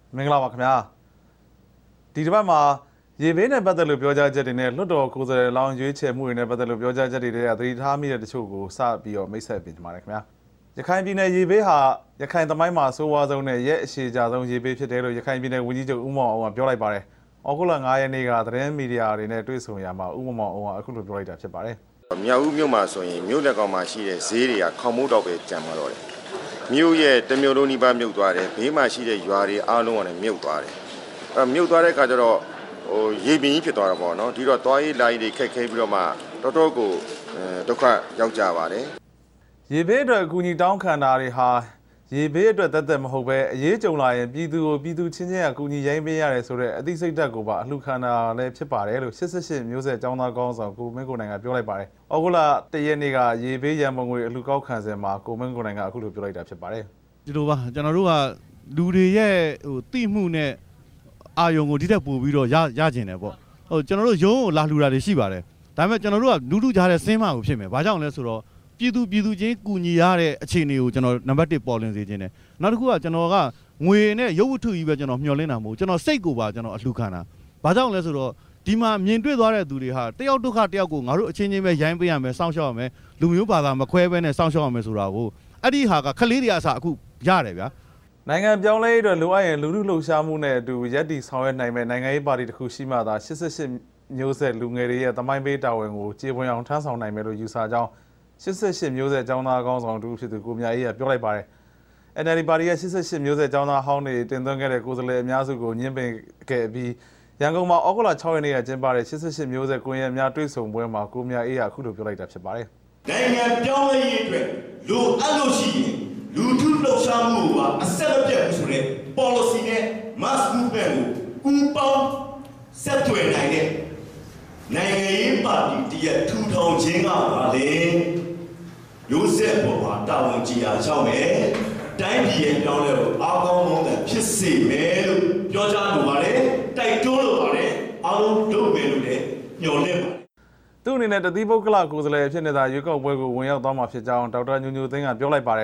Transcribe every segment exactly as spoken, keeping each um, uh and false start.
မင်္ဂလာပါခင်ဗျာဒီတစ်ပတ်မှာရေဘေးနဲ့ပတ်သက်လို့ပြောကြားချက်တွေနဲ့လွှတ်တော်ကိုယ်စားလှယ်လောင်းရွေးချယ်မှုတွေနဲ့ပတ်သက်လို့ပြောကြားချက်တွေကသတိထားမိတဲ့တချို့ကိုစပြီးတော့မိတ်ဆက်ပေးကြပါမယ်ခင်ဗျာရခိုင်ပြည်နယ်ရေဘေးဟာရခိုင်သမိုင်းမှာစိုးဝါးဆုံးနဲ့ရဲ့အရှိကြဆုံးရေဘေးဖြစ်တယ်လို့ရခိုင်ပြည်နယ်ဝန်ကြီးချုပ်ဦးမောင်အောင်ကပြောလိုက်ပါတယ်ဩဂုတ်လ၅ရက်နေ့ကသတင်းမီဒီယာတွေနဲ့တွေ့ဆုံရမှာဦးမောင်အောင်ကအခုလိုပြောလိုက်တာဖြစ်ပါတယ်မြောက်ဦးမြို့မှာဆိုရင်မြို့လက်ကောင်မှာရှိတဲ့ဈေးတွေကခေါင်မိုးတော့ပဲကြံမှာတော့တယ်မြို့ရဲ့တမျိုးလုံးနီးပါးမြုပ်သွားတယ်ဘေးမှာရှိတဲ့ရွာတွေအားလုံးကလည်းမြုပ်သွားတယ်အဲမြုပ်သွားတဲ့အခါကျတော့ဟိုရေပင်ကြီးဖြစ်သွားတာပေါ့နော်ဒီတော့သွားရေးလာရေးတွေခက်ခဲပြီးတော့မှတော်တော်ကိုဒုက္ခရောက်ကြပါတယ်ရေဘေးအတွက်အကူအညီတောင်းခံတာတွေဟာရေဘေးအတွက်သက်သက်မဟုတ်ပဲအရေးကြုံလာရင်ပြည်သူကိုပြည်သူချင်းချင်းအကူအညီရိုင်းပေးရတယ်ဆိုတဲ့အသိစိတ်ဓာတ်ကိုပါအလှခံတာလည်းဖြစ်ပါတယ်လို့၈၈မျိုးဆက်ကျောင်းသားကောင်းဆောင်ကိုမင်းကိုနိုင်ကပြောလိုက်ပါတယ်။ဩဂုတ်လတရက်နေ့ကရေဘေးရန်ပုံငွေအလှကောက်ခံစဉ်မှာကိုမင်းကိုနိုင်ကအခုလိုပြောလိုက်တာဖြစ်ပါတယ်။ဒီလိုပါကျွန်တော်တို့ကလူတွေရဲ့ဟိုတိမှုနဲ့အာယုံကိုဒီတက်ပို့ပြီးတော့ရရကျင်တယ်ပေါ့။ဟိုကျွန်တော်တို့ရုံးကိုလာလှူတာတွေရှိပါတယ်။ဒါပေမဲ့ကျွန်တော်တို့ကလူလူကြားတဲ့စင်းမကိုဖြစ်မယ်။ဘာကြောင့်လဲဆိုတော့ပြည်သူပြည်သူချင်းကူညီရတဲ့အခြေအနေကိုကျွန်တော်နံပါတ်တစ်ပေါ်လင်းစေခြင်းနဲ့နောက်တစ်ခုကကျွန်တော်ကငွေနဲ့ရုပ်ဝတ္ထုကြီးပဲကျွန်တော်မျှော်လင့်တာမဟုတ်ကျွန်တော်စိတ်ကိုပါကျွန်တော်အလှခံတာဘာကြောင့်လဲဆိုတော့ဒီမှာမြင်တွေ့သွားတဲ့သူတွေဟာတယောက်ဒုက္ခတယောက်ကိုငါတို့အချင်းချင်းပဲရိုင်းပေးရမယ်စောင့်ရှောက်ရမယ်လူမျိုးဘာသာမခွဲဘဲနဲ့စောင့်ရှောက်ရမယ်ဆိုတာကိုအဲ့ဒီဟာကခလေးတွေအစားအခုရတယ်ဗျာနိုင်ငံပြောင်းလဲရေးအတွက်လိုအပ်ရင်လူလူလှုပ်ရှားမှုနဲ့အတူရက်တီဆောင်ရွက်နိုင်မဲ့နိုင်ငံရေးပါတီတစ်ခုရှိမှသာ၈၈မျိုးဆက်လူငယ်တွေရဲ့တမိုင်းပေးတာဝန်ကိုကျေပွန်အောင်ထမ်းဆောင်နိုင်မယ်လို့ယူဆကြောင်း၈၈မျိုးဆက်ကျောင်းသားကောင်းဆောင်တူဖြစ်သူကိုမြအေးကပြောလိုက်ပါတယ်။ N L D ပါတီရဲ့၈၈မျိုးဆက်ကျောင်းသားဟောင်းတွေတင်သွင်းခဲ့တဲ့ကိုယ်စားလှယ်အများစုကိုညှင်းပယ်ခဲ့ပြီးရန်ကုန်မှာဩဂုတ်လ၆ရက်နေ့ကကျင်းပတဲ့၈၈မျိုးဆက်ကွန်ရက်များတွေ့ဆုံပွဲမှာကိုမြအေးကအခုလိုပြောလိုက်တာဖြစ်ပါတယ်။နိုင်ငံပြောင်းလဲရေးအတွက်လိုအပ်လို့ရှိရင်လူထုလှုပ်ရှားမှုကိုအဆက်မပြတ်ဘူးဆိုတဲ့ policy နဲ့ mass movement ကိုကူပေါင်းဆက်သွယ်နိုင်တဲ့နိုင်ငံရေးပါတီတရက်ထူထောင်ခြင်းကပါလေမျိုးဆက်ပေါ်မှာတာဝန်ကြီးအားချောင်းမယ်တိုင်းပြည်ရဲ့ပြောင်းလဲကိုအားကောင်းဆုံးတဲ့ဖြစ်စေမယ်လို့ပြောကြားလိုပါတယ်တိုက်တွန်းလိုပါတယ်အားလုံးလုပ်မယ်လို့လည်းညွှန်လင့်ပါတယ်သူ့အနေနဲ့တတိပုဂ္ဂလကိုယ်စားလှယ်ဖြစ်နေတာရွေးကောက်ပွဲကိုဝင်ရောက်သွားမှာဖြစ်ကြောင်းဒေါက်တာညိုညိုသိန်းကပြောလိုက်ပါတယ်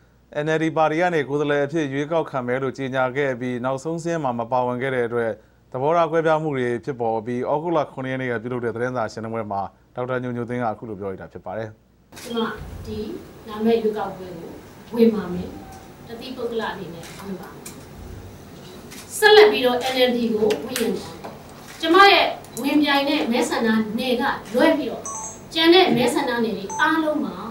N L D ပါတီကနေကိုယ်စားလှယ်အဖြစ်ရွေးကောက်ခံမယ်လို့ကြေညာခဲ့ပြီးနောက်ဆုံးစင်းမှာမပါဝင်ခဲ့တဲ့အတွက်သဘောထားကွဲပြားမှုတွေဖြစ်ပေါ်ပြီးဩဂုတ်လ၉ရက်နေ့ကပြုလုပ်တဲ့သတင်းစာရှင်းလင်းပွဲမှာဒေါက်တာညိုညိုသိန်းကအခုလိုပြောလိုက်တာဖြစ်ပါတယ်ကျွန်မဒီနာမည်ရွေးကောက်ပွဲကိုဝင်ပါမယ်တတိပုဂ္ဂလအနေနဲ့ဝင်ပါမယ်ဆက်လက်ပြီးတော့ N L D ကိုဝင်ရင်ကျွန်မရဲ့ဝင်ပြိုင်တဲ့မဲဆန္ဒနယ်ကလွဲပြီးတော့ကျန်တဲ့မဲဆန္ဒနယ်တွေအားလုံးမှာ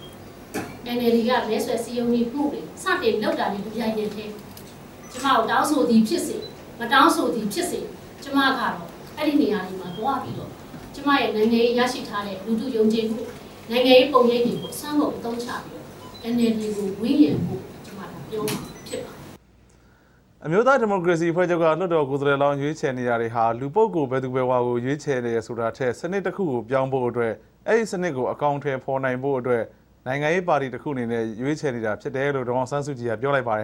N L D ကမဲဆွယ်စည်းရုံးမှုတွေစတင်လုပ်တာမျိုးပြိုင်နေတဲ့ကျွန်မတို့တောင်းဆိုသည်ဖြစ်စေမတောင်းဆိုသည်ဖြစ်စေကျွန်မကတော့အဲ့ဒီနေရာတွေမှာသွားပြီးတော့ကျွန်မရဲ့နိုင်ငံရေးရရှိထားတဲ့လူထုယုံကြည်မှုနိုင်ငံရေးပုံရိပ်တွေကိုစမ်းဖို့အသုံးချပြီးတော့ N L D ကိုဝင်းရံဖို့ကျွန်မတို့ပြောမှာဖြစ်ပါတယ်အမျိုးသားဒီမိုကရေစီအဖွဲ့ချုပ်ကလွှတ်တော်ကိုယ်စားလှယ်လောင်းရွေးချယ်နေရတဲ့ဟာလူပုဂ္ဂိုလ်ဘယ်သူဘယ်ဝါကိုရွေးချယ်နေရဆိုတာထက်စနစ်တစ်ခုကိုပြောင်းဖို့အတွက်အဲ့ဒီစနစ်ကိုအကောင့်ထဲပေါ်နိုင်ဖို့အတွက်နိုင်ငံရေးပါတီတစ်ခုအနေနဲ့ရွေးချယ်နေတာဖြစ်တယ်လို့ဒေါအောင်ဆန်းစုကြည်ကပြောလိုက်ပါတယ်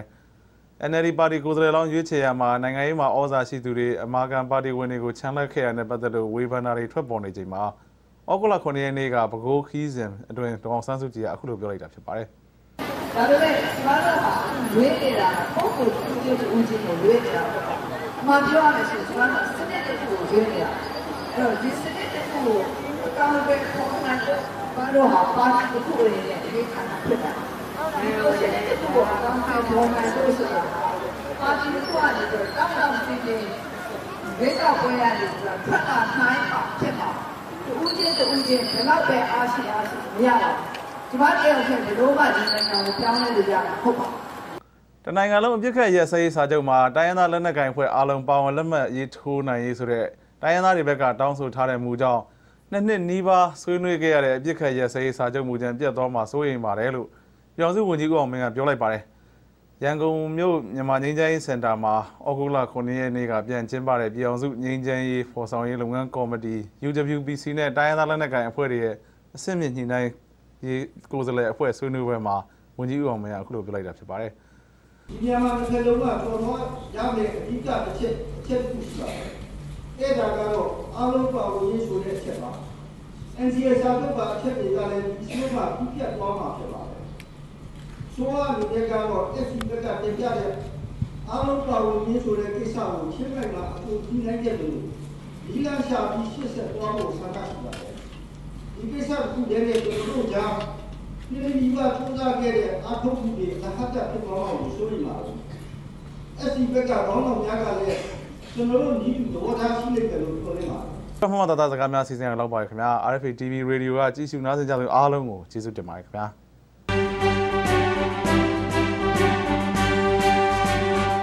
N L D ပါတီကိုယ်စားလှယ်လောင်းရွေးချယ်ရမှာနိုင်ငံရေးမှာဩဇာရှိသူတွေအမာခံပါတီဝင်တွေကိုချမ်းလက်ခဲ့ရတဲ့ပတ်သက်လို့ဝေဖန်တာတွေထွက်ပေါ်နေချိန်မှာဩဂုတ်လ၉ရက်နေ့ကပဲခူးခီးစဉ်အတွင်းဒေါအောင်ဆန်းစုကြည်ကအခုလိုပြောလိုက်တာဖြစ်ပါတယ်။ဒါပေမဲ့ဒီမှာတော့ရွေးနေတာပုံကိုသူ့ရဲ့ဦးချင်းကိုရွေးနေတာပေါ့။အမှန်ပြောရမယ်ဆိုရင်ဒီမှာစနစ်တစ်ခုကိုရွေးနေတာ။အဲ့တော့ဒီစနစ်တစ်ခုကိုအကောင့်ပဲပုံမှန်တော့ဘာလို့ဟာပါတီတစ်ခုအနေနဲ့ဒီခါနာဖြစ်တာ။ဒီလိုစနစ်တစ်ခုကိုအကောင့်ပဲပုံမှန်လို့ဆိုတာပါတီတစ်ခုအနေနဲ့တောက်တောက်ပြင်းပြင်းဝိကောက်ပွဲရတယ်ဆိုတာဖတ်တာနိုင်ပါဖြစ်ပါဦးချင်းတူချင်းဘယ်တော့ပဲအားရှိအားရှိမရပါဘူးဒီမှာတယောက်ချက်ဒီလိုမှဒီနိုင်ငံကိုပြောင်းလဲလို့ရတာဟုတ်ပါတနိုင်ငံလုံးအပြစ်ခတ်ရက်စဲရေးစာချုပ်မှာတိုင်းရင်းသားလက်နက်ကိုင်ဖွဲ့အားလုံးပါဝင်လက်မှတ်ရေးထိုးနိုင်ရေးဆိုတဲ့တိုင်းရင်းသားတွေဘက်ကတောင်းဆိုထားတဲ့မူကြောင့်နှစ်နှစ်နီးပါးဆွေးနွေးခဲ့ရတဲ့အပြစ်ခတ်ရက်စဲရေးစာချုပ်မူကြမ်းပြတ်သွားမှာစိုးရိမ်ပါတယ်လို့ပြောင်စုဝန်ကြီးဦးအောင်မင်းကပြောလိုက်ပါတယ်ရန်ကုန်မြို့မြန်မာငြိမ်းချမ်းရေးစင်တာမှာဩဂုတ်လ၉ရက်နေ့ကပြန်ကျင်းပတဲ့ပြည်အောင်စုငြိမ်းချမ်းရေးဖော်ဆောင်ရေးလုပ်ငန်းကော်မတီ U W P C နဲ့တိုင်းရင်းသားလက်နက်ကိုင်အဖွဲ့တွေရဲ့အဆင့်မြင့်ညှိနှိုင်းရေးကိုယ်စားလှယ်အဖွဲ့ဆွေးနွေးပွဲမှာဝန်ကြီးဦးအောင်မင်းကအခုလိုပြောလိုက်တာဖြစ်ပါတယ်ဒီမြန်မာနိုင်ငံလုံးကတော်တော်ရမယ်အဓိကတစ်ချက်ချက်ခုရှိပါတယ်။အဲ့ဒါကတော့အားလုံးပါဝင်ရေးဆိုတဲ့အချက်ပါ။ N C A စာချုပ်ပါအချက်တွေကလည်းဒီလိုမှပြတ်သွားမှာဖြစ်ပါတယ်။ဆိုရတဲ့ကတော့ S C ကတင်ပြတဲ့အားလုံးပါဝင်ရင်းဆိုတဲ့ကိစ္စကိုရှင်းလိုက်တာအတူကြီးနိုင်တဲ့လို့ဒီလမ်းရှာပြီးရှင်းဆက်သွားဖို့ဆန္ဒရှိပါတယ်ဒီကိစ္စကိုလည်းလည်းကျွန်တော်တို့ကြားပြည်သူ့ဘာသုံးစားခဲ့တဲ့အထောက်အကူတွေအထက်တက်ဖြစ်သွားအောင်ဆိုရင်ပါအစီဘက်ကကောင်းတော်များကလည်းကျွန်တော်တို့ညီတူသဘောထားရှိနေတယ်လို့ပြောနေပါတယ်ပထမသားသားစကားများစီစဉ်ရအောင်လောက်ပါရခင်ဗျာ R F A T V Radio ကကြည့်ရှုနားဆင်ကြသူအားလုံးကိုကျေးဇူးတင်ပါတယ်ခင်ဗျာ